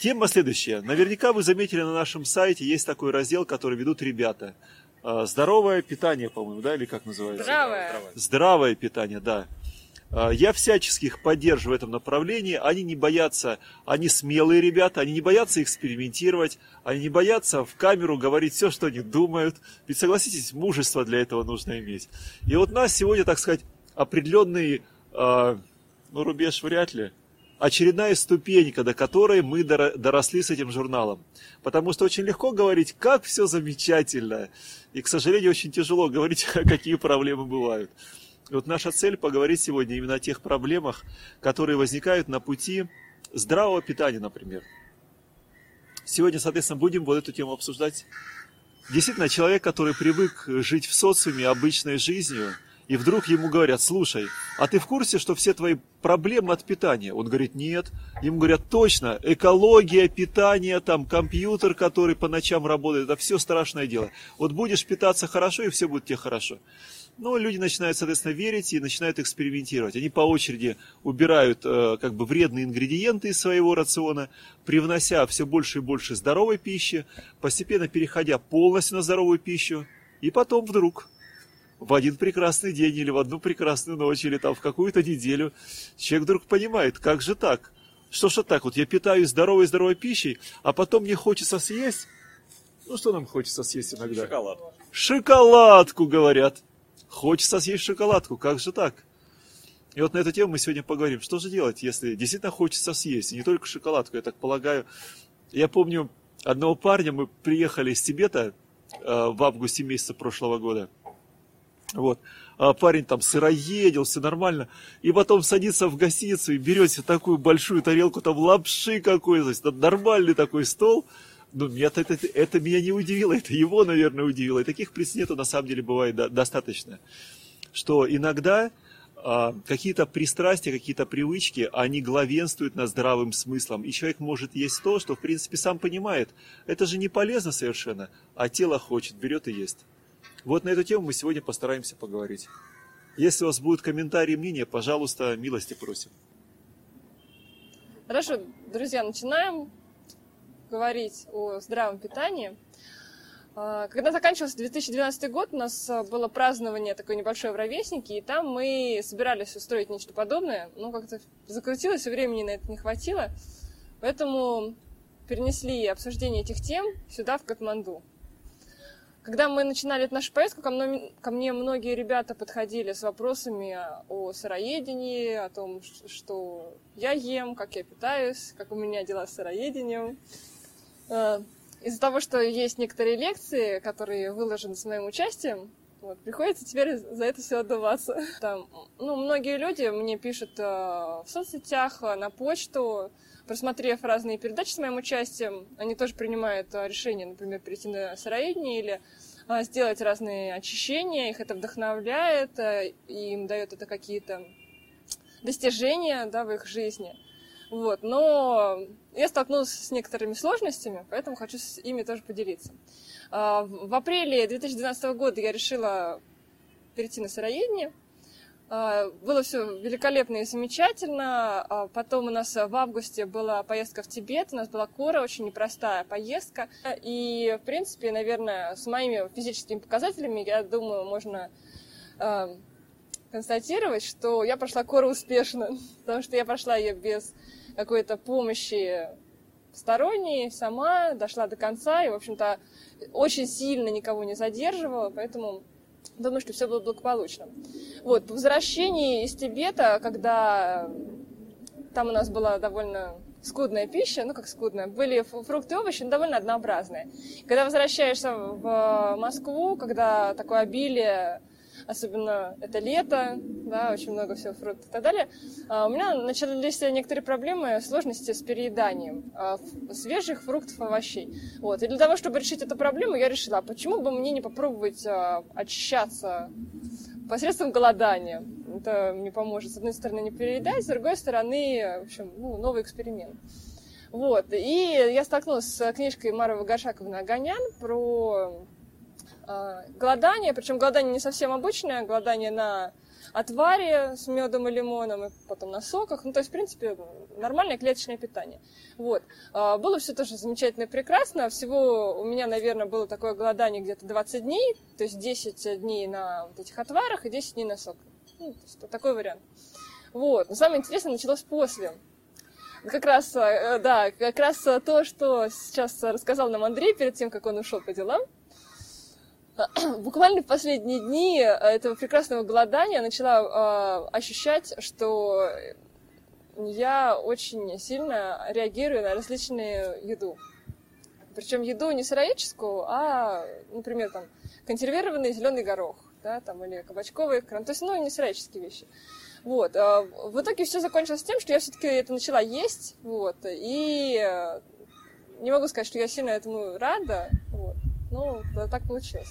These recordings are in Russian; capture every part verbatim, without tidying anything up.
Тема следующая. Наверняка вы заметили, на нашем сайте есть такой раздел, который ведут ребята. Здоровое питание, по-моему, да, или как называется? Здравое. Здравое питание, да. Я всячески их поддерживаю в этом направлении. Они не боятся, они смелые ребята, они не боятся экспериментировать, они не боятся в камеру говорить все, что они думают. Ведь, согласитесь, мужество для этого нужно иметь. И вот у нас сегодня, так сказать, определенный, э, ну, рубеж вряд ли, очередная ступенька, до которой мы доросли с этим журналом. Потому что очень легко говорить, как все замечательно. И, к сожалению, очень тяжело говорить, какие проблемы бывают. И вот наша цель поговорить сегодня именно о тех проблемах, которые возникают на пути здравого питания, например. Сегодня, соответственно, будем вот эту тему обсуждать. Действительно, человек, который привык жить в социуме обычной жизнью, и вдруг ему говорят: слушай, а ты в курсе, что все твои проблемы от питания? Он говорит: нет. Ему говорят: точно, экология, питание, там, компьютер, который по ночам работает, это все страшное дело. Вот будешь питаться хорошо, и все будет тебе хорошо. Но люди начинают, соответственно, верить и начинают экспериментировать. Они по очереди убирают э, как бы вредные ингредиенты из своего рациона, привнося все больше и больше здоровой пищи, постепенно переходя полностью на здоровую пищу. И потом вдруг, в один прекрасный день или в одну прекрасную ночь, или там в какую-то неделю, человек вдруг понимает: как же так? Что ж так? Вот я питаюсь здоровой-здоровой пищей, а потом мне хочется съесть. Ну, что нам хочется съесть иногда? Шоколад. Шоколадку, говорят. Хочется съесть шоколадку, как же так? И вот на эту тему мы сегодня поговорим. Что же делать, если действительно хочется съесть? И не только шоколадку, я так полагаю. Я помню одного парня, мы приехали из Тибета э, в августе месяце прошлого года. Вот. А парень там сыроедел, все нормально. И потом садится в гостиницу и берет себе такую большую тарелку там лапши какой-то. Нормальный такой стол. Ну, это, это, это меня не удивило, это его, наверное, удивило. И таких прецедентов на самом деле бывает до, достаточно. Что иногда а, какие-то пристрастия, какие-то привычки, они главенствуют над здравым смыслом. И человек может есть то, что, в принципе, сам понимает. Это же не полезно совершенно, а тело хочет, берет и ест. Вот на эту тему мы сегодня постараемся поговорить. Если у вас будут комментарии, мнения, пожалуйста, милости просим. Хорошо, друзья, начинаем говорить о здравом питании. Когда заканчивался две тысячи двенадцатый год, у нас было празднование такое небольшое в Ровеснике, и там мы собирались устроить нечто подобное, но как-то закрутилось, и времени на это не хватило, поэтому перенесли обсуждение этих тем сюда, в Катманду. Когда мы начинали эту нашу поездку, ко мне, ко мне многие ребята подходили с вопросами о сыроедении, о том, что я ем, как я питаюсь, как у меня дела с сыроедением. Из-за того, что есть некоторые лекции, которые выложены с моим участием, вот, приходится теперь за это все отдуваться. Там, ну, многие люди мне пишут э, в соцсетях, на почту, просмотрев разные передачи с моим участием, они тоже принимают э, решение, например, перейти на сыроедение или э, сделать разные очищения, их это вдохновляет, э, и им дает это какие-то достижения, да, в их жизни. Вот, но я столкнулась с некоторыми сложностями, поэтому хочу с ими тоже поделиться. В апреле две тысячи двенадцатого года я решила перейти на сыроедение. Было все великолепно и замечательно. Потом у нас в августе была поездка в Тибет, у нас была Кора, очень непростая поездка. И, в принципе, наверное, с моими физическими показателями, я думаю, можно констатировать, что я прошла Кору успешно, потому что я прошла ее без какой-то помощи сторонней, сама дошла до конца и, в общем-то, очень сильно никого не задерживала, поэтому думаю, что все было благополучно. Вот, по возвращении из Тибета, когда там у нас была довольно скудная пища, ну как скудная, были фрукты и овощи, но довольно однообразные. Когда возвращаешься в Москву, когда такое обилие, особенно это лето, да, очень много всего фруктов и так далее, у меня начались некоторые проблемы, сложности с перееданием свежих фруктов и овощей. Вот. И для того, чтобы решить эту проблему, я решила, почему бы мне не попробовать очищаться посредством голодания. Это мне поможет, с одной стороны, не переедать, с другой стороны, в общем, ну, новый эксперимент. Вот. И я столкнулась с книжкой Маровой Горшаковны «Огонян» про голодание, причем голодание не совсем обычное, голодание на отваре с медом и лимоном, и потом на соках. Ну, то есть, в принципе, нормальное клеточное питание. Вот. Было все тоже замечательно и прекрасно. Всего у меня, наверное, было такое голодание где-то двадцать дней, то есть десять дней на вот этих отварах и десять дней на сок. Ну, то есть такой вариант. Вот. Но самое интересное началось после. Как раз, да, как раз то, что сейчас рассказал нам Андрей перед тем, как он ушел по делам. Буквально в последние дни этого прекрасного голодания я начала э, ощущать, что я очень сильно реагирую на различные еду. Причем еду не сыроедческую, а, например, там, консервированный зеленый горох, да, там, или кабачковый крем. То есть, ну, не сыроедческие вещи. Вот. В итоге все закончилось тем, что я все-таки это начала есть, вот, и не могу сказать, что я сильно этому рада, вот, но так получилось.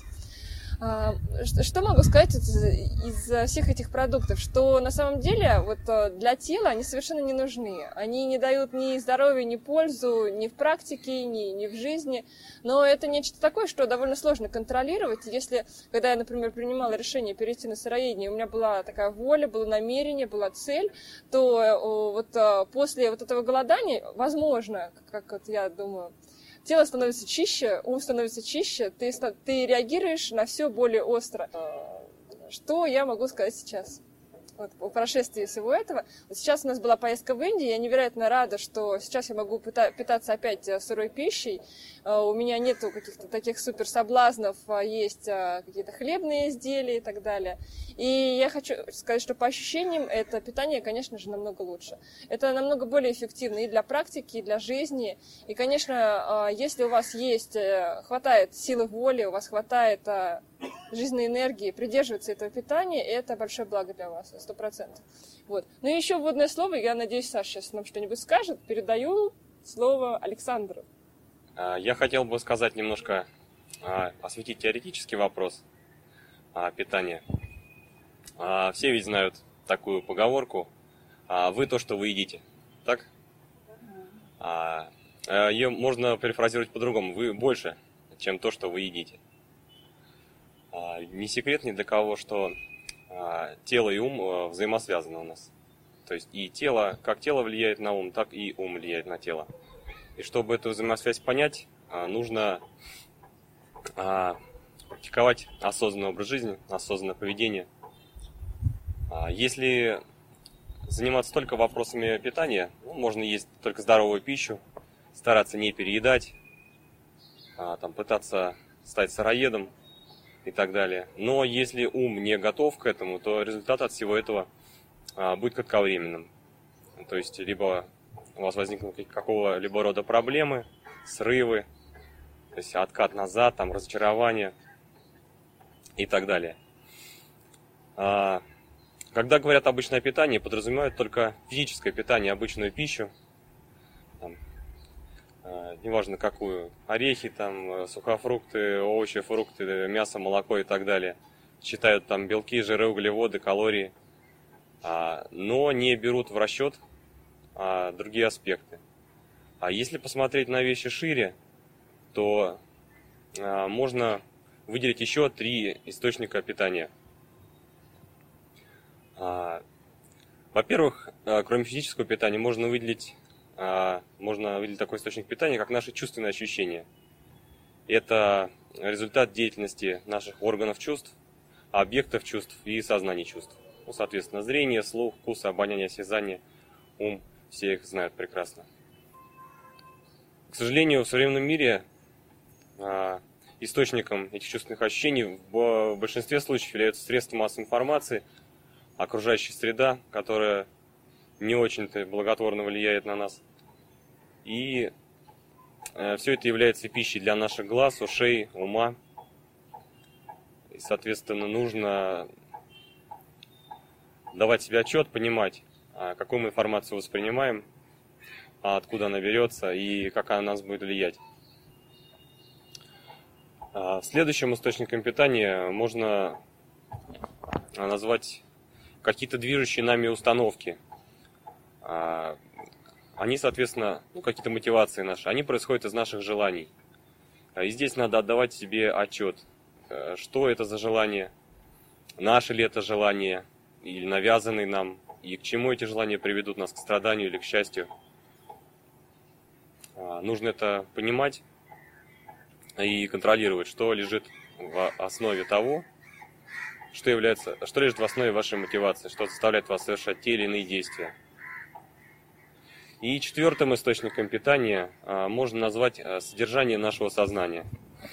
Что могу сказать из, из всех этих продуктов? Что на самом деле вот для тела они совершенно не нужны. Они не дают ни здоровья, ни пользу, ни в практике, ни, ни в жизни. Но это нечто такое, что довольно сложно контролировать. Если, когда я, например, принимала решение перейти на сыроедение, у меня была такая воля, было намерение, была цель, то вот после вот этого голодания, возможно, как вот я думаю, тело становится чище, ум становится чище, ты, ты реагируешь на все более остро. Что я могу сказать сейчас? Вот, по прошествии всего этого. Вот сейчас у нас была поездка в Индию, я невероятно рада, что сейчас я могу питаться опять сырой пищей. У меня нету каких-то таких супер соблазнов, есть какие-то хлебные изделия и так далее. И я хочу сказать, что по ощущениям это питание, конечно же, намного лучше. Это намного более эффективно и для практики, и для жизни. И, конечно, если у вас есть, хватает силы воли, у вас хватает жизненной энергии придерживаться этого питания, это большое благо для вас, сто процентов. Вот. Ну и еще вводное слово, я надеюсь, Саша сейчас нам что-нибудь скажет. Передаю слово Александру. Я хотел бы сказать немножко, осветить теоретический вопрос питания. Все ведь знают такую поговорку: «Вы то, что вы едите». Так? Ее можно перефразировать по-другому: вы больше, чем то, что вы едите. Не секрет ни для кого, что тело и ум взаимосвязаны у нас. То есть и тело, как тело влияет на ум, так и ум влияет на тело. И чтобы эту взаимосвязь понять, нужно практиковать осознанный образ жизни, осознанное поведение. Если заниматься только вопросами питания, ну, можно есть только здоровую пищу, стараться не переедать, там, пытаться стать сыроедом и так далее. Но если ум не готов к этому, то результат от всего этого будет кратковременным. То есть либо у вас возникнут какого-либо рода проблемы, срывы, то есть откат назад, там, разочарование и так далее. Когда говорят обычное питание, подразумевают только физическое питание, обычную пищу, там, неважно какую, орехи, там, сухофрукты, овощи, фрукты, мясо, молоко и так далее. Считают там белки, жиры, углеводы, калории, но не берут в расчет другие аспекты. А если посмотреть на вещи шире, то можно выделить еще три источника питания. Во-первых, кроме физического питания, можно выделить, можно выделить такой источник питания, как наши чувственные ощущения. Это результат деятельности наших органов чувств, объектов чувств и сознания чувств. Ну, соответственно, зрение, слух, вкус, обоняние, осязание, ум, все их знают прекрасно. К сожалению, в современном мире источником этих чувственных ощущений в большинстве случаев являются средства массовой информации, окружающая среда, которая не очень-то благотворно влияет на нас. И э, все это является пищей для наших глаз, ушей, ума. И, соответственно, нужно давать себе отчет, понимать, а, какую мы информацию воспринимаем, а откуда она берется и как она на нас будет влиять. А, следующим источником питания можно назвать какие-то движущие нами установки. Они, соответственно, ну, какие-то мотивации наши, они происходят из наших желаний. И здесь надо отдавать себе отчет, что это за желание, наше ли это желание, или навязанный нам, и к чему эти желания приведут нас, к страданию или к счастью. Нужно это понимать и контролировать, что лежит в основе того, что является, что лежит в основе вашей мотивации, что заставляет вас совершать те или иные действия. И четвертым источником питания можно назвать содержание нашего сознания.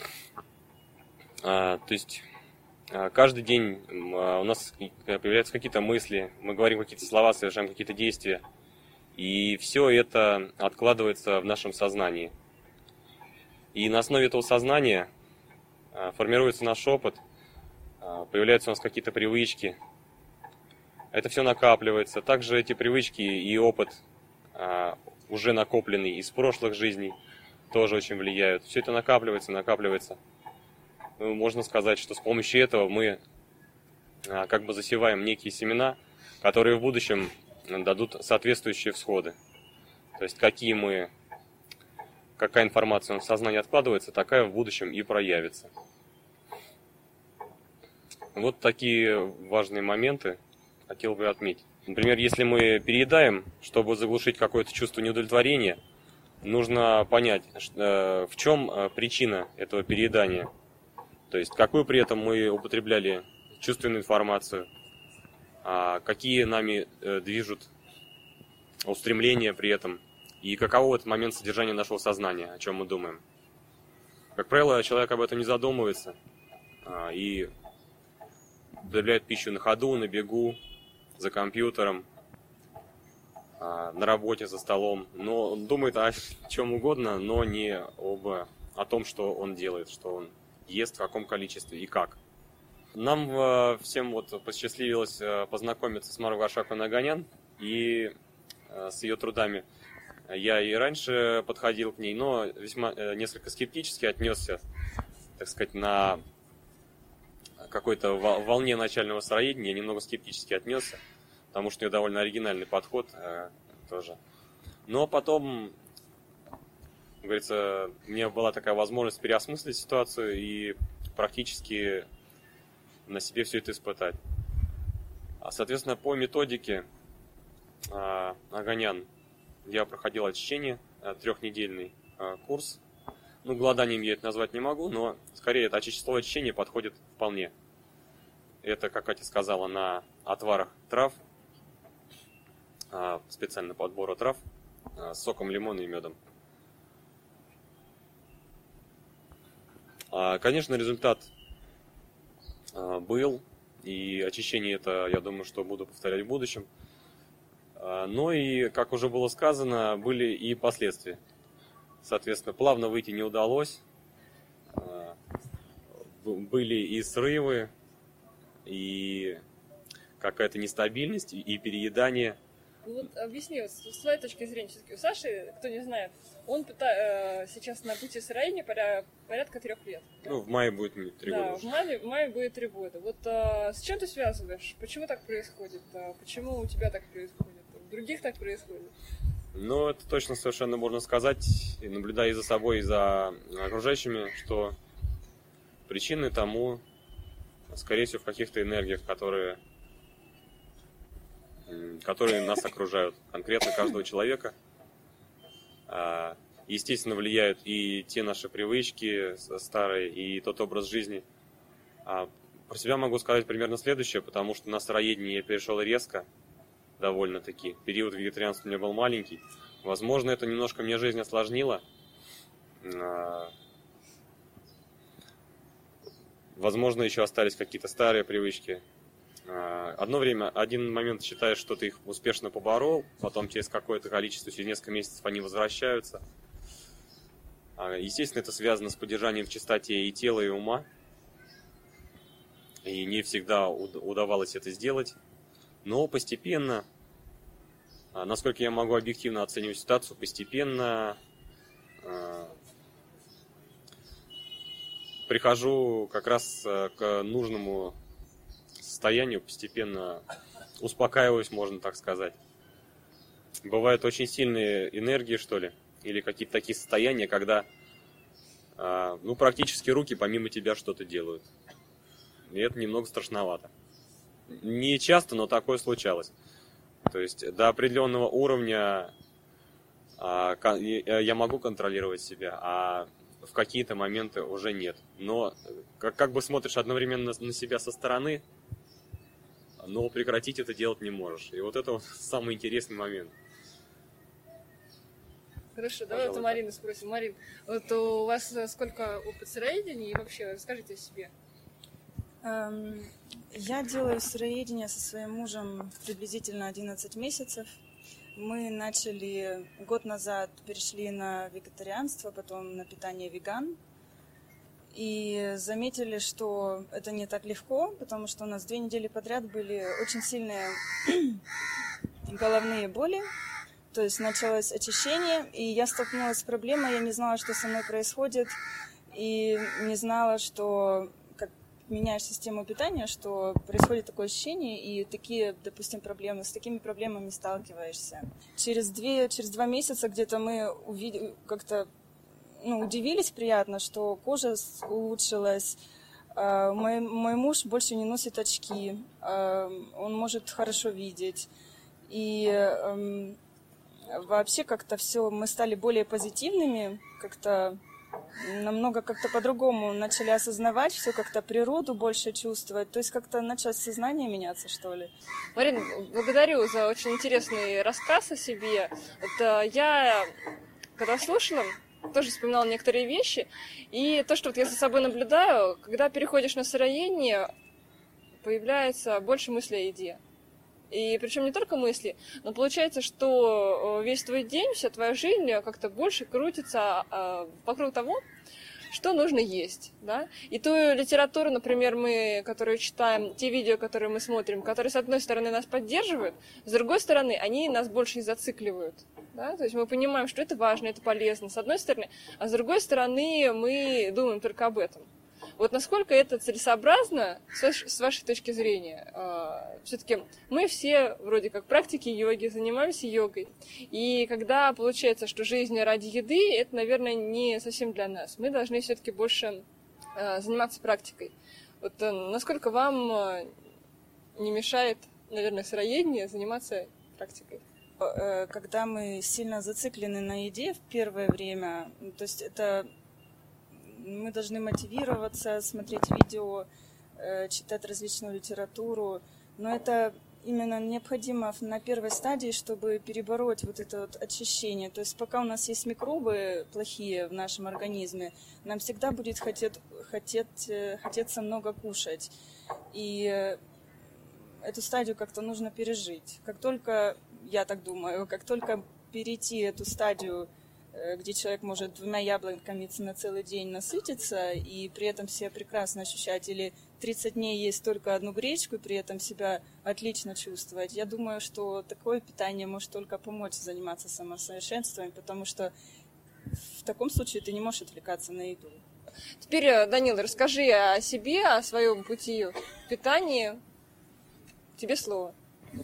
То есть каждый день у нас появляются какие-то мысли, мы говорим какие-то слова, совершаем какие-то действия, и все это откладывается в нашем сознании. И на основе этого сознания формируется наш опыт, появляются у нас какие-то привычки. Это все накапливается. Также эти привычки и опыт, уже накопленный из прошлых жизней, тоже очень влияют. Все это накапливается, накапливается. Можно сказать, что с помощью этого мы как бы засеваем некие семена, которые в будущем дадут соответствующие всходы. То есть какие мы, какая информация в сознании откладывается, такая в будущем и проявится. Вот такие важные моменты хотел бы отметить. Например, если мы переедаем, чтобы заглушить какое-то чувство неудовлетворения, нужно понять, в чем причина этого переедания. То есть, какую при этом мы употребляли чувственную информацию, какие нами движут устремления при этом, и каково в этот момент содержание нашего сознания, о чем мы думаем. Как правило, человек об этом не задумывается и употребляет пищу на ходу, на бегу, за компьютером, на работе, за столом. Но он думает о чем угодно, но не об, о том, что он делает, что он ест, в каком количестве и как. Нам всем вот посчастливилось познакомиться с Марой Аршаковной Оганян, и с ее трудами я и раньше подходил к ней, но весьма несколько скептически отнесся, так сказать, на какой-то волне начального сыроедения, немного скептически отнесся, потому что у нее довольно оригинальный подход э, тоже. Но потом, как говорится, у меня была такая возможность переосмыслить ситуацию и практически на себе все это испытать. Соответственно, по методике э, Оганян я проходил очищение, э, трехнедельный э, курс. Ну, голоданием я это назвать не могу, но скорее это число очищения подходит вполне. Это, как Катя сказала, на отварах трав, специально подбора трав, с соком лимона и медом. Конечно, результат был, и очищение это, я думаю, что буду повторять в будущем. Но и, как уже было сказано, были и последствия. Соответственно, плавно выйти не удалось. Были и срывы, и какая-то нестабильность, и переедание. Вот объясни, вот, с твоей точки зрения, все-таки у Саши, кто не знает, он пита, э, сейчас на пути сыроедения поря, порядка трех лет. Да? Ну, в мае будет три да, года. в мае, в мае будет три года. Вот э, с чем ты связываешь? Почему так происходит? А почему у тебя так происходит? У других так происходит? Ну, это точно совершенно можно сказать, и наблюдая и за собой, и за окружающими, что причины тому, скорее всего, в каких-то энергиях, которые, которые нас окружают, конкретно каждого человека. Естественно, влияют и те наши привычки старые, и тот образ жизни. Про себя могу сказать примерно следующее, потому что на сыроедение я перешел резко, довольно-таки. Период вегетарианства у меня был маленький. Возможно, это немножко мне жизнь осложнило. Возможно, еще остались какие-то старые привычки. Одно время, один момент считаешь, что ты их успешно поборол, потом через какое-то количество, через несколько месяцев они возвращаются. Естественно, это связано с поддержанием в чистоте и тела, и ума. И не всегда удавалось это сделать. Но постепенно, насколько я могу объективно оценивать ситуацию, постепенно прихожу как раз к нужному состоянию, постепенно успокаиваюсь, можно так сказать. Бывают очень сильные энергии, что ли, или какие-то такие состояния, когда ну, практически руки помимо тебя что-то делают. И это немного страшновато. Не часто, но такое случалось. То есть до определенного уровня а, я могу контролировать себя, а в какие-то моменты уже нет. Но как, как бы смотришь одновременно на себя со стороны, но прекратить это делать не можешь. И вот это вот самый интересный момент. Хорошо, давай вот у Марины спросим. Марин, вот у вас сколько опыт сыроедения и вообще расскажите о себе. Эм, я делаю сыроедение со своим мужем приблизительно одиннадцать месяцев. Мы начали год назад, перешли на вегетарианство, потом на питание веган. И заметили, что это не так легко, потому что у нас две недели подряд были очень сильные головные боли. То есть началось очищение, и я столкнулась с проблемой, я не знала, что со мной происходит, и не знала, что как меняешь систему питания, что происходит такое ощущение, и такие, допустим, проблемы, с такими проблемами сталкиваешься. Через, две, через два месяца где-то мы увидели, как-то ну, удивились приятно, что кожа улучшилась, мой, мой муж больше не носит очки, он может хорошо видеть, и вообще как-то все, мы стали более позитивными, как-то намного как-то по-другому начали осознавать все, как-то природу больше чувствовать, то есть как-то началось сознание меняться, что ли. Марина, благодарю за очень интересный рассказ о себе. Это я, когда слушала, тоже вспоминала некоторые вещи, и то, что вот я за собой наблюдаю, когда переходишь на сыроедение, появляется больше мыслей о еде. И причем не только мысли, но получается, что весь твой день, вся твоя жизнь как-то больше крутится вокруг того, что нужно есть, да? И ту литературу, например, мы, которую читаем, те видео, которые мы смотрим, которые, с одной стороны, нас поддерживают, с другой стороны, они нас больше не зацикливают, да? То есть мы понимаем, что это важно, это полезно, с одной стороны, а с другой стороны, мы думаем только об этом. Вот насколько это целесообразно, с вашей точки зрения? Все-таки мы все вроде как практики йоги, занимаемся йогой. И когда получается, что жизнь ради еды, это, наверное, не совсем для нас. Мы должны все-таки больше заниматься практикой. Вот насколько вам не мешает, наверное, сыроедение заниматься практикой? Когда мы сильно зациклены на еде в первое время, то есть это... Мы должны мотивироваться, смотреть видео, читать различную литературу. Но это именно необходимо на первой стадии, чтобы перебороть вот это вот очищение. То есть пока у нас есть микробы плохие в нашем организме, нам всегда будет хотеть, хотеть, хотеться много кушать. И эту стадию как-то нужно пережить. Как только, я так думаю, как только перейти эту стадию, где человек может двумя яблоками на целый день насытиться и при этом себя прекрасно ощущать, или тридцать дней есть только одну гречку и при этом себя отлично чувствовать. Я думаю, что такое питание может только помочь заниматься самосовершенствованием, потому что в таком случае ты не можешь отвлекаться на еду. Теперь, Данил, расскажи о себе, о своем пути питания. Тебе слово.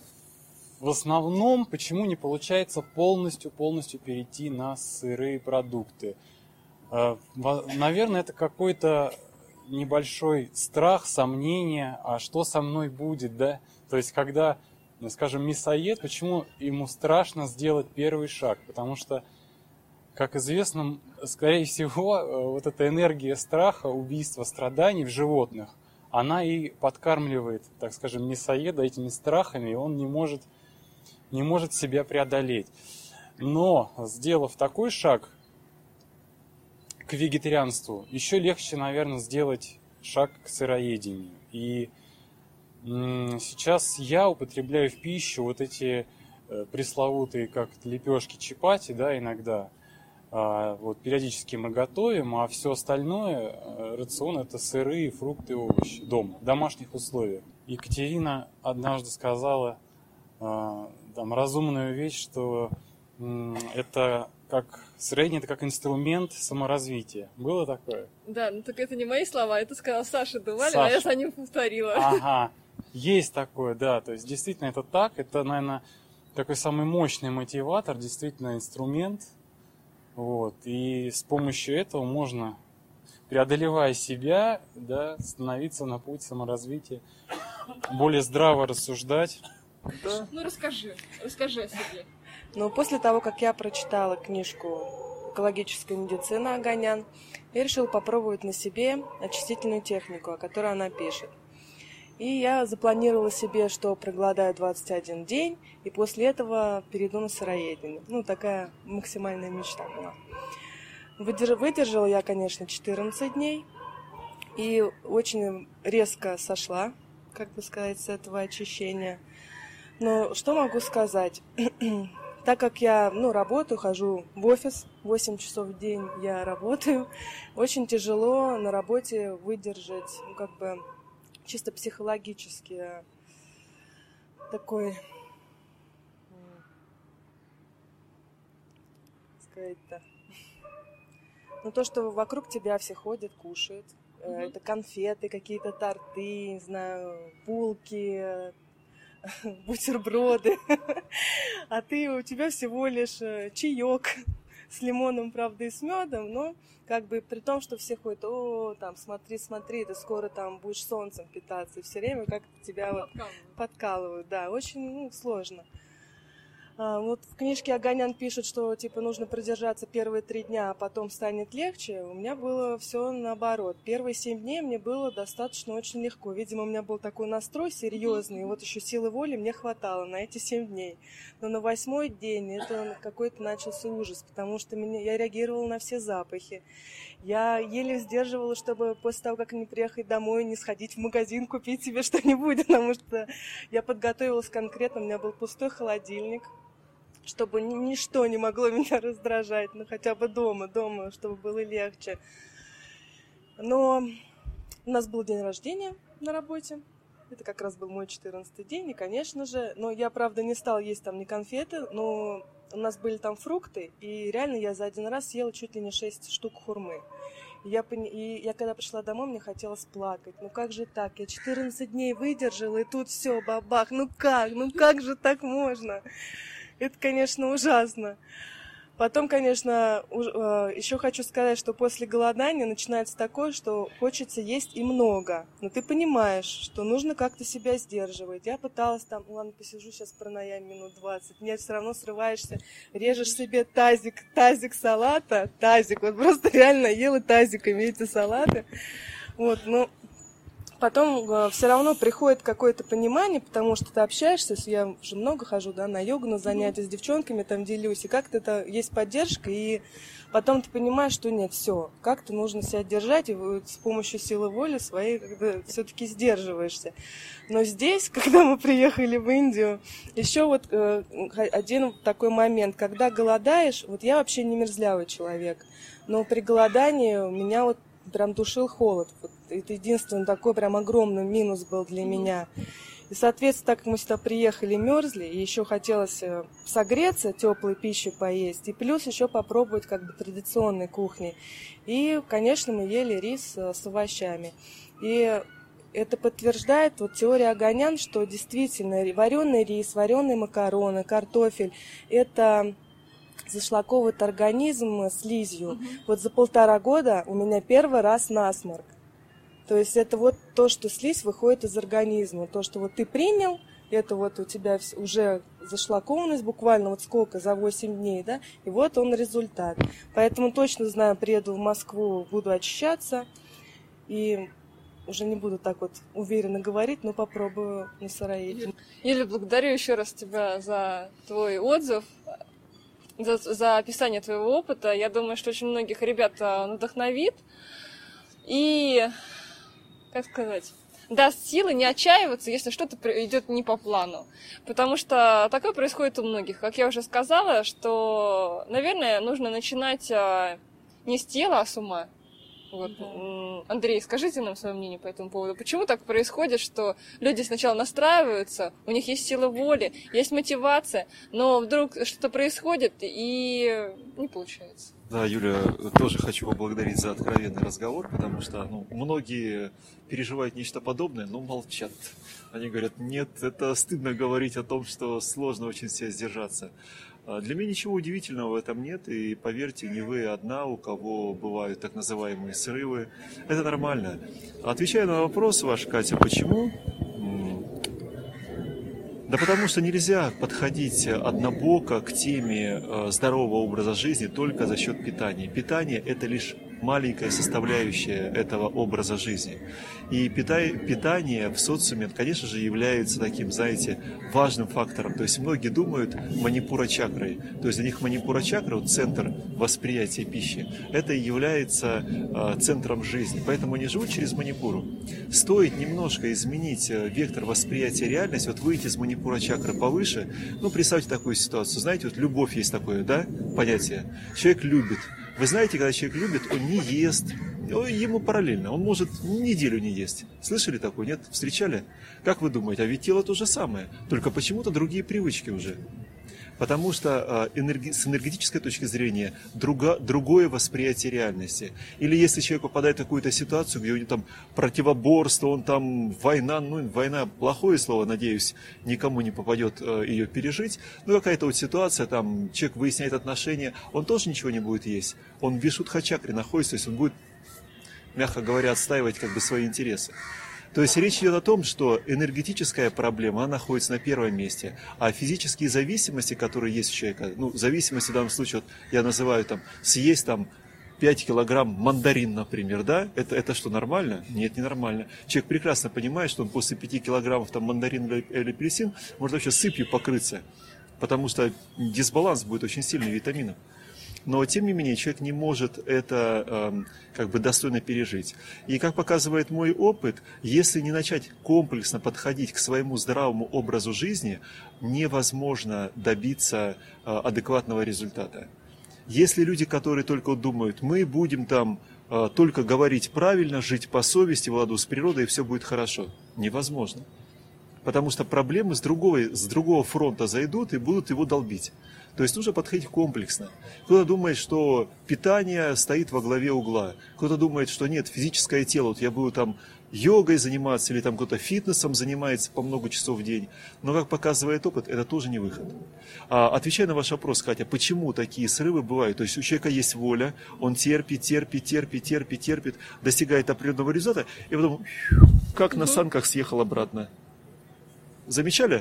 В основном, почему не получается полностью-полностью перейти на сырые продукты? Наверное, это какой-то небольшой страх, сомнение, а что со мной будет, да? То есть, когда, скажем, мясоед, почему ему страшно сделать первый шаг? Потому что, как известно, скорее всего, вот эта энергия страха, убийства, страданий в животных, она и подкармливает, так скажем, мясоеда этими страхами, и он не может... не может себя преодолеть. Но, сделав такой шаг к вегетарианству, еще легче, наверное, сделать шаг к сыроедению. И м- сейчас я употребляю в пищу вот эти э, пресловутые, как лепешки чапати, да, иногда. А, вот, периодически мы готовим, а все остальное, э, рацион, это сырые, фрукты, овощи дома, в домашних условиях. Екатерина однажды сказала э, там, разумную вещь, что м- это как сыроедение, это как инструмент саморазвития. Было такое? Да, ну так это не мои слова, это сказал Саша Дувалин, Саша. а я за ним повторила. Ага, есть такое, да. То есть действительно это так. Это, наверное, такой самый мощный мотиватор, действительно инструмент. Вот. И с помощью этого можно, преодолевая себя, да, становиться на путь саморазвития, более здраво рассуждать. Да. Ну, расскажи, расскажи о себе. Но после того, как я прочитала книжку «Экологическая медицина» Оганян, я решила попробовать на себе очистительную технику, о которой она пишет. И я запланировала себе, что проголодаю двадцать один день, и после этого перейду на сыроедение. Ну, такая максимальная мечта была. Выдержала я, конечно, четырнадцать дней, и очень резко сошла, как бы сказать, с этого очищения. Но что могу сказать? Так как я, ну, работаю, хожу в офис, восемь часов в день я работаю, очень тяжело на работе выдержать, ну, как бы, чисто психологически такой, сказать-то, ну, то, что вокруг тебя все ходят, кушают, mm-hmm. это конфеты, какие-то торты, не знаю, булки, бутерброды, а ты, у тебя всего лишь чаек с лимоном, правда, и с медом, но как бы при том, что все ходят, о, там, смотри, смотри, ты скоро там будешь солнцем питаться, и все время как-то тебя вот подкалывают, да, очень, ну, сложно. А, вот в книжке Оганян пишет, что типа нужно продержаться первые три дня, а потом станет легче. У меня было все наоборот. Первые семь дней мне было достаточно очень легко. Видимо, у меня был такой настрой серьезный, и вот еще силы воли мне хватало на эти семь дней. Но на восьмой день это какой-то начался ужас, потому что меня, я реагировала на все запахи. Я еле сдерживала, чтобы после того, как они приехали домой, не сходить в магазин, купить себе что-нибудь, потому что я подготовилась конкретно, у меня был пустой холодильник, чтобы ничто не могло меня раздражать, ну хотя бы дома, дома, чтобы было легче. Но у нас был день рождения на работе, это как раз был мой четырнадцатый день, и, конечно же, но я, правда, не стала есть там ни конфеты, но у нас были там фрукты, и реально я за один раз съела чуть ли не шесть штук хурмы. И я, и я когда пришла домой, мне хотелось плакать. Ну как же так? Я четырнадцать дней выдержала, и тут все, бабах. Ну как? Ну как же так можно? Это, конечно, ужасно. Потом, конечно, еще хочу сказать, что после голодания начинается такое, что хочется есть и много. Но ты понимаешь, что нужно как-то себя сдерживать. Я пыталась там, ну ладно, посижу сейчас пранаям минут двадцать. Нет, все равно срываешься, режешь себе тазик, тазик салата, тазик. Вот просто реально ела тазиками эти салаты. Вот, ну... Потом э, все равно приходит какое-то понимание, потому что ты общаешься, я уже много хожу, да, на йогу, на занятия с девчонками, там делюсь, и как-то это есть поддержка, и потом ты понимаешь, что нет, все, как-то нужно себя держать, и с помощью силы воли своей как-то все-таки сдерживаешься. Но здесь, когда мы приехали в Индию, еще вот э, один такой момент, когда голодаешь, вот я вообще не мерзлявый человек, но при голодании у меня вот прям душил холод. Вот это единственный такой прям огромный минус был для меня. И, соответственно, так как мы сюда приехали, мерзли, и еще хотелось согреться, теплой пищи поесть, и плюс еще попробовать как бы традиционной кухни. И, конечно, мы ели рис с овощами. И это подтверждает вот теория Оганян, что действительно вареный рис, вареные макароны, картофель – это... зашлаковывает организм слизью. Угу. Вот за полтора года у меня первый раз насморк. То есть это вот то, что слизь выходит из организма. То, что вот ты принял, это вот у тебя уже зашлакованность буквально вот сколько, за восемь дней, да, и вот он результат. Поэтому точно знаю, приеду в Москву, буду очищаться, и уже не буду так вот уверенно говорить, но попробую на сыроедение. Юля, благодарю еще раз тебя за твой отзыв. За, за описание твоего опыта. Я думаю, что очень многих ребят он вдохновит и, как сказать, даст силы не отчаиваться, если что-то идет не по плану. Потому что такое происходит у многих. Как я уже сказала, что, наверное, нужно начинать не с тела, а с ума. Вот. Mm-hmm. Андрей, скажите нам свое мнение по этому поводу. Почему так происходит, что люди сначала настраиваются, у них есть сила воли, есть мотивация, но вдруг что-то происходит и не получается? Да, Юля, тоже хочу поблагодарить за откровенный разговор, потому что ну, многие переживают нечто подобное, но молчат. Они говорят, нет, это стыдно говорить о том, что сложно очень себя сдержаться. Для меня ничего удивительного в этом нет, и поверьте, не вы одна, у кого бывают так называемые срывы. Это нормально. Отвечая на вопрос ваш, Катя, почему? Да потому что нельзя подходить однобоко к теме э, здорового образа жизни только за счет питания. Питание – это лишь маленькая составляющая этого образа жизни. И питай, питание в социуме, конечно же, является таким, знаете, важным фактором. То есть многие думают манипура чакрой. То есть для них манипура чакра, вот центр восприятия пищи, это и является э, центром жизни. Поэтому они живут через манипуру. Стоит немножко изменить э, вектор восприятия реальности, вот выйти из манипуры чакры повыше, ну, представьте такую ситуацию. Знаете, вот любовь есть такое, да, понятие. Человек любит. Вы знаете, когда человек любит, он не ест, ему параллельно, он может неделю не есть. Слышали такое, нет? Встречали? Как вы думаете, а ведь тело то же самое, только почему-то другие привычки уже. Потому что энерги... с энергетической точки зрения друга... другое восприятие реальности. Или если человек попадает в какую-то ситуацию, где у него там противоборство, он там война, ну война плохое слово, надеюсь, никому не попадет ее пережить, ну какая-то вот ситуация, там человек выясняет отношения, он тоже ничего не будет есть. Он в вишудха-чакре находится, то есть он будет, мягко говоря, отстаивать как бы свои интересы. То есть речь идет о том, что энергетическая проблема, она находится на первом месте, а физические зависимости, которые есть у человека, ну, зависимости в данном случае, вот, я называю там, съесть там пять килограмм мандарин, например, да, это, это что, нормально? Нет, не нормально. Человек прекрасно понимает, что он после пяти килограммов там мандарин или апельсин может вообще сыпью покрыться, потому что дисбаланс будет очень сильный витаминов. Но, тем не менее, человек не может это э, как бы достойно пережить. И, как показывает мой опыт, если не начать комплексно подходить к своему здравому образу жизни, невозможно добиться э, адекватного результата. Если люди, которые только думают, мы будем там э, только говорить правильно, жить по совести, в ладу с природой, и все будет хорошо, невозможно. Потому что проблемы с другого, с другого фронта зайдут и будут его долбить. То есть нужно подходить комплексно. Кто-то думает, что питание стоит во главе угла. Кто-то думает, что нет, физическое тело, вот я буду там йогой заниматься или там кто-то фитнесом занимается по много часов в день. Но, как показывает опыт, это тоже не выход. А, отвечая на ваш вопрос, Катя, почему такие срывы бывают? То есть у человека есть воля, он терпит, терпит, терпит, терпит, терпит, достигает определенного результата, и потом как на санках съехал обратно. Замечали?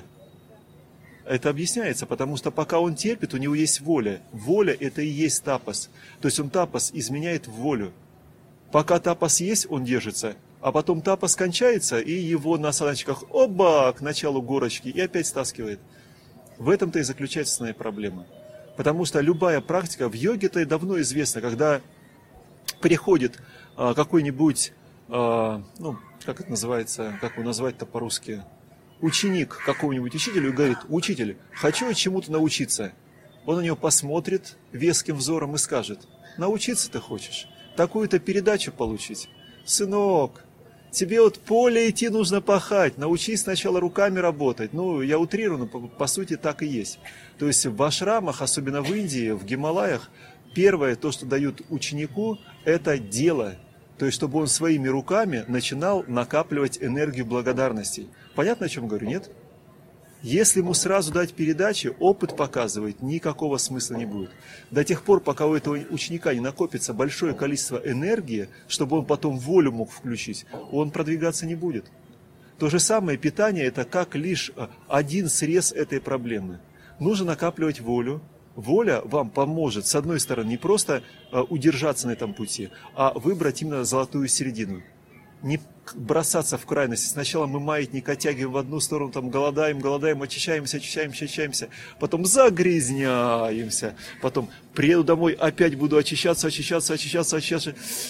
Это объясняется, потому что пока он терпит, у него есть воля. Воля – это и есть тапас. То есть он тапас изменяет в волю. Пока тапас есть, он держится, а потом тапас кончается, и его на саночках оба к началу горочки и опять стаскивает. В этом-то и заключается основная проблема. Потому что любая практика, в йоге-то и давно известно, когда приходит а, какой-нибудь, а, ну, как это называется, как его назвать-то по-русски, ученик какого-нибудь учителя и говорит: учитель, хочу чему-то научиться. Он на него посмотрит веским взором и скажет: научиться ты хочешь, такую-то передачу получить. Сынок, тебе вот поле идти нужно пахать, научись сначала руками работать. Ну, я утрирую, но по, по сути так и есть. То есть в ашрамах, особенно в Индии, в Гималаях, первое, то, что дают ученику, это дело. То есть, чтобы он своими руками начинал накапливать энергию благодарностей. Понятно, о чем говорю, нет? Если ему сразу дать передачи, опыт показывает, никакого смысла не будет. До тех пор, пока у этого ученика не накопится большое количество энергии, чтобы он потом волю мог включить, он продвигаться не будет. То же самое питание – это как лишь один срез этой проблемы. Нужно накапливать волю. Воля вам поможет, с одной стороны, не просто э, удержаться на этом пути, а выбрать именно золотую середину. Не бросаться в крайности. Сначала мы маятник оттягиваем в одну сторону, там голодаем, голодаем, очищаемся, очищаемся, очищаемся, потом загрязняемся, потом приеду домой, опять буду очищаться, очищаться, очищаться, очищаться.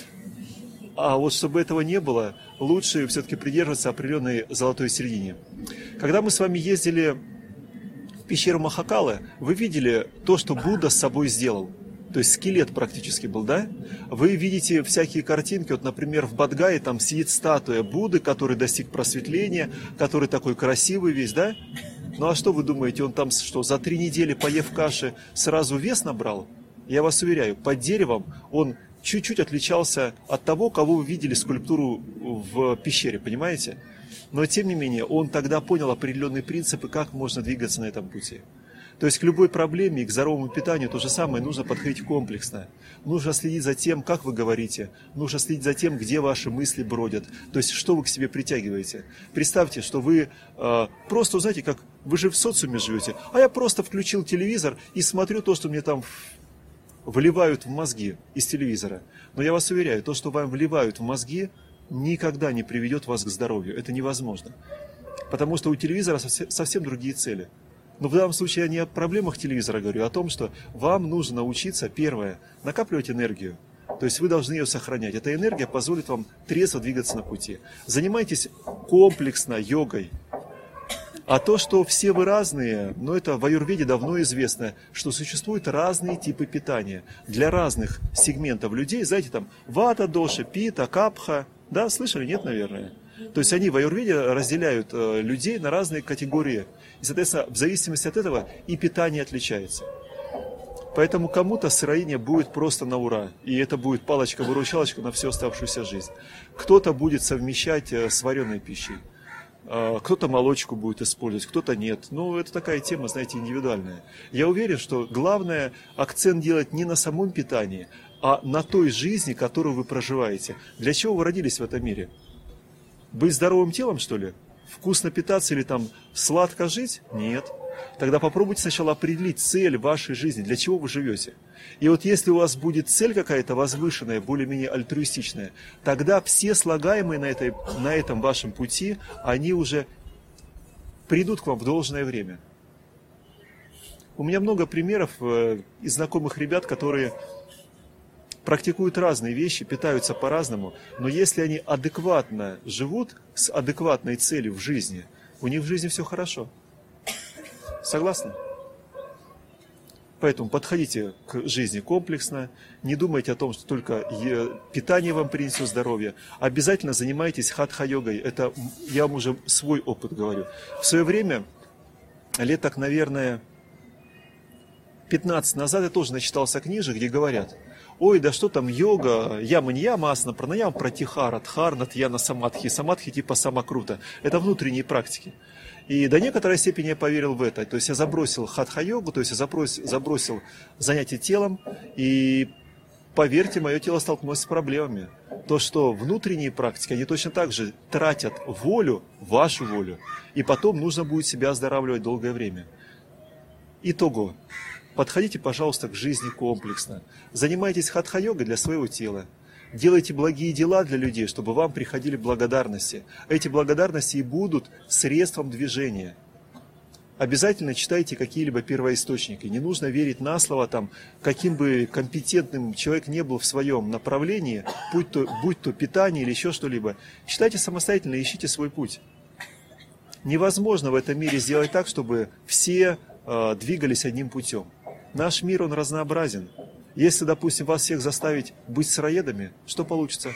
А вот чтобы этого не было, лучше все-таки придерживаться определенной золотой середине. Когда мы с вами ездили пещеру Махакалы, вы видели то, что Будда с собой сделал. То есть скелет практически был, да? Вы видите всякие картинки, вот, например, в Бодхгае там сидит статуя Будды, который достиг просветления, который такой красивый весь, да? Ну а что вы думаете, он там что, за три недели, поев каши, сразу вес набрал? Я вас уверяю, под деревом он чуть-чуть отличался от того, кого вы видели скульптуру в пещере, понимаете? Но, тем не менее, он тогда понял определенные принципы, как можно двигаться на этом пути. То есть к любой проблеме и к здоровому питанию то же самое нужно подходить комплексно. Нужно следить за тем, как вы говорите, нужно следить за тем, где ваши мысли бродят, то есть что вы к себе притягиваете. Представьте, что вы э, просто, знаете, как вы же в социуме живете, а я просто включил телевизор и смотрю то, что мне там вливают в мозги из телевизора. Но я вас уверяю, то, что вам вливают в мозги, никогда не приведет вас к здоровью. Это невозможно. Потому что у телевизора совсем другие цели. Но в данном случае я не о проблемах телевизора говорю, а о том, что вам нужно научиться, первое, накапливать энергию. То есть вы должны ее сохранять. Эта энергия позволит вам трезво двигаться на пути. Занимайтесь комплексно йогой. А то, что все вы разные, ну это в аюрведе давно известно, что существуют разные типы питания. Для разных сегментов людей, знаете, там вата, доша, пита, капха. Да, слышали? Нет, наверное. То есть они в аюрведе разделяют э, людей на разные категории. И, соответственно, в зависимости от этого и питание отличается. Поэтому кому-то сыроедение будет просто на ура. И это будет палочка-выручалочка на всю оставшуюся жизнь. Кто-то будет совмещать э, с вареной пищей. Э, кто-то молочку будет использовать, кто-то нет. Ну, это такая тема, знаете, индивидуальная. Я уверен, что главное акцент делать не на самом питании, а на той жизни, которую вы проживаете. Для чего вы родились в этом мире? Быть здоровым телом, что ли? Вкусно питаться или там сладко жить? Нет. Тогда попробуйте сначала определить цель вашей жизни, для чего вы живете. И вот если у вас будет цель какая-то возвышенная, более-менее альтруистичная, тогда все слагаемые на, этой, на этом вашем пути, они уже придут к вам в должное время. У меня много примеров э, из знакомых ребят, которые практикуют разные вещи, питаются по-разному, но если они адекватно живут с адекватной целью в жизни, у них в жизни все хорошо. Согласны? Поэтому подходите к жизни комплексно, не думайте о том, что только питание вам принесет здоровье. Обязательно занимайтесь хатха-йогой. Это я вам уже свой опыт говорю. В свое время, лет так, наверное, пятнадцать назад я тоже начитался книжек, где говорят: ой, да что там йога, яма-ньяма, асана, пранаяма, пратихара, дхарна, тьяна, самадхи. Самадхи типа самокрута. Это внутренние практики. И до некоторой степени я поверил в это. То есть я забросил хатха-йогу, то есть я забросил, забросил занятие телом. И поверьте, мое тело столкнулось с проблемами. То, что внутренние практики, они точно так же тратят волю, вашу волю. И потом нужно будет себя оздоравливать долгое время. Итого. Подходите, пожалуйста, к жизни комплексно. Занимайтесь хатха-йогой для своего тела. Делайте благие дела для людей, чтобы вам приходили благодарности. Эти благодарности и будут средством движения. Обязательно читайте какие-либо первоисточники. Не нужно верить на слово, там, каким бы компетентным человек не был в своем направлении, будь то, будь то питание или еще что-либо. Читайте самостоятельно, ищите свой путь. Невозможно в этом мире сделать так, чтобы все э, двигались одним путем. Наш мир, он разнообразен. Если, допустим, вас всех заставить быть сыроедами, что получится?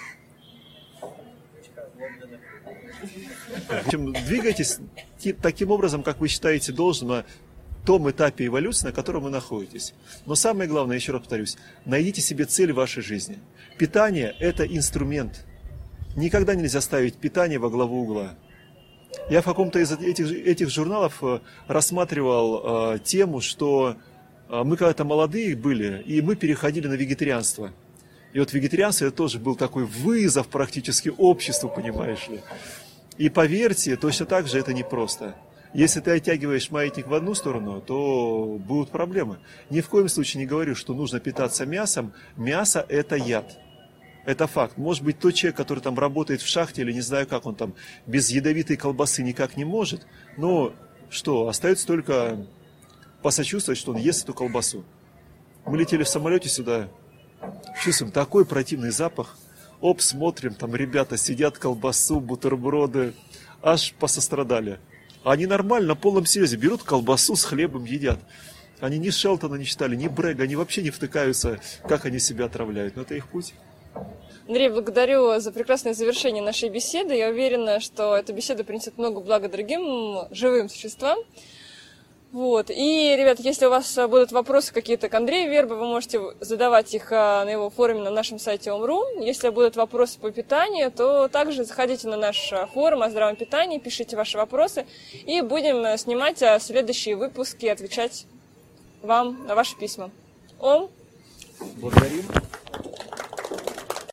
В общем, двигайтесь таким образом, как вы считаете должным на том этапе эволюции, на котором вы находитесь. Но самое главное, еще раз повторюсь, найдите себе цель в вашей жизни. Питание – это инструмент. Никогда нельзя ставить питание во главу угла. Я в каком-то из этих, этих журналов рассматривал э, тему, что мы когда-то молодые были, и мы переходили на вегетарианство. И вот вегетарианство это тоже был такой вызов практически обществу, понимаешь ли. И поверьте, точно так же это непросто. Если ты оттягиваешь маятник в одну сторону, то будут проблемы. Ни в коем случае не говорю, что нужно питаться мясом. Мясо – это яд. Это факт. Может быть, тот человек, который там работает в шахте, или не знаю как он там, без ядовитой колбасы никак не может. Но что, остается только посочувствовать, что он ест эту колбасу. Мы летели в самолете сюда, чувствуем такой противный запах. Оп, смотрим, там ребята сидят, колбасу, бутерброды. Аж посострадали. Они нормально, на полном серьезе берут колбасу с хлебом, едят. Они ни Шелтона не читали, ни Брэга, они вообще не втыкаются, как они себя отравляют. Но это их путь. Андрей, благодарю за прекрасное завершение нашей беседы. Я уверена, что эта беседа принесет много блага другим живым существам. Вот. И, ребята, если у вас будут вопросы какие-то к Андрею Вербу, вы можете задавать их на его форуме на нашем сайте ом.ру. Если будут вопросы по питанию, то также заходите на наш форум о здравом питании, пишите ваши вопросы, и будем снимать следующие выпуски и отвечать вам на ваши письма. Ом. Благодарим.